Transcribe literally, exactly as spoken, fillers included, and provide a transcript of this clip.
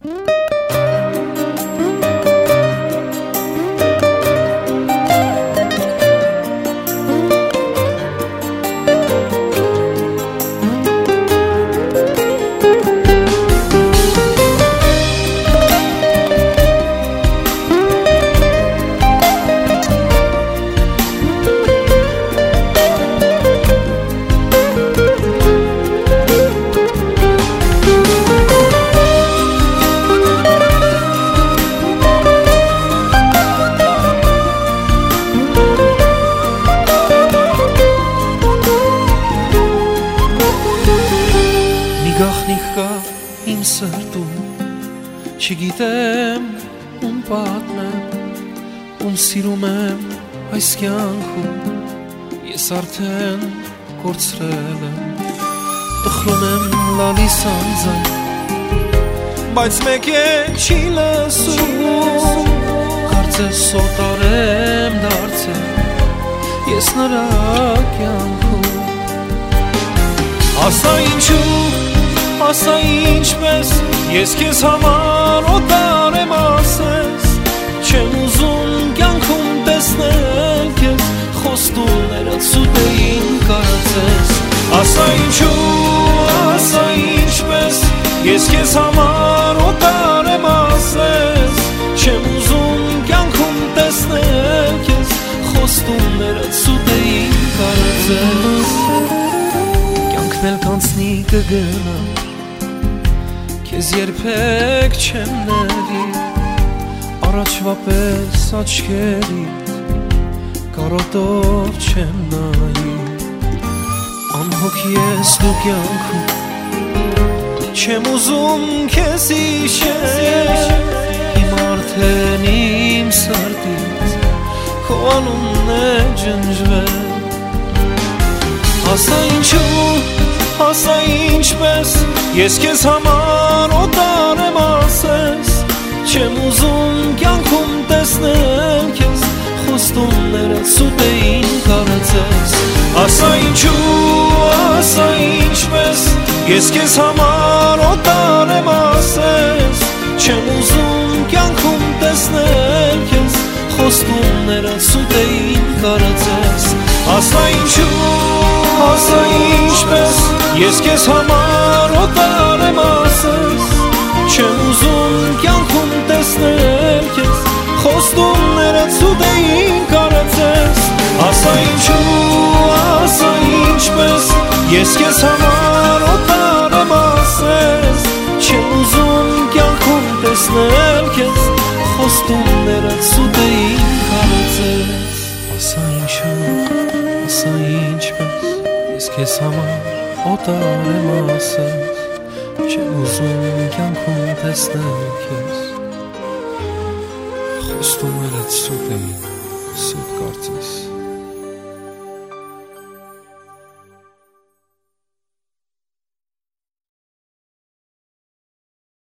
Գախնիկ կա իմ սրտում, չգիտեմ ում պատմեմ, ում սիրում եմ այս կյանքում, ես արդեն կորցրել եմ, տխրում եմ լալիս անձայն, բայց մեկ է չի լսում, կարծես սոտարեմ դարձել, ես նրա կյանքում, ասա ինչու ասա ինչպես ես քեզ համար օտար եմ ասես չեմ ուզում կյանքում տեսնել քեզ խոստումներդ սուտ էին կարծես ասա ինչու ասա ինչպես ես քեզ համար օտար եմ ասես չեմ ուզում կյանքում տեսնել քեզ խոստումներդ սուտ էին կարծես կյանքն էլ կանցնի կգնա Քեզ երբեք չեմ ների Առաջվա պես աչքերիդ Կարոտով չեմ նայի Անհոգ ես դու կյանքում Չեմ ուզում քեզ իշել Իմ արդեն իմ սրտից Քո անունն է ջնջվել Ասա ինչու ասա ինչպես ես քեզ համար օտար եմ ասես չեմ ուզում կյանքում տեսնել քեզ խոստումներդ սուտ էին կարծես ասա ինչու ասա ինչպես ես քեզ համար օտար եմ ասես չեմ ուզում կյանքում տեսնել քեզ խոստումներդ սուտ էին կարծես ասա ինչու ասա ինչպես Ես քեզ համար օտար եմ ասես Չեմ ուզում կյանքում տեսնել քեզ Խոստումներդ սուտ էին կարծես Ասա ինչու, ասա ինչպես Ես քեզ համար օտար եմ ասես Չեմ ուզում կյանքում տեսնել քեզ Խոստումներդ սուտ էին կարծես Ասա ինչու, ասա ինչպես Ես քեզ համար օտար եմ ասես Չեմ ուզում կյանքում տեսնել քեզ Խոստումներդ սուտ էին, սուտ կարծես